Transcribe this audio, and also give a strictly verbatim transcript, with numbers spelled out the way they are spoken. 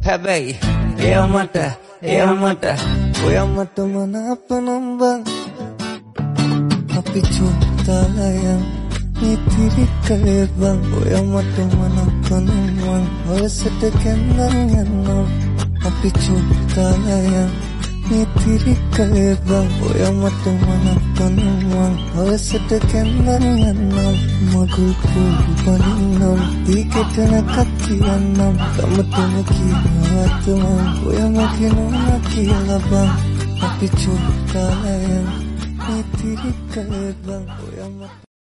හැබැයි එයා මට එයා මට ඔයා මට මනාප නම් බං අපි චුට්ටලයන් ඉතිරි කලේ බං ඔයා මට මනාප නම් මං හොයසට කැන්දන් යන්නම් අපි චුට්ටලයන් ඉතිරි කලේ බං ඔයා මට මනාප නම් මං හොයසට කැන්දන් යන්නම් මගුල් පොල් බනින්නම් දීකටන කක්කියන්නම් තමතම කියනවත් මං ඔයා මගේ නෝනා කියලා බං අපි චුට්ටලයන් ඉතිරි කලේ බං ඔයා මට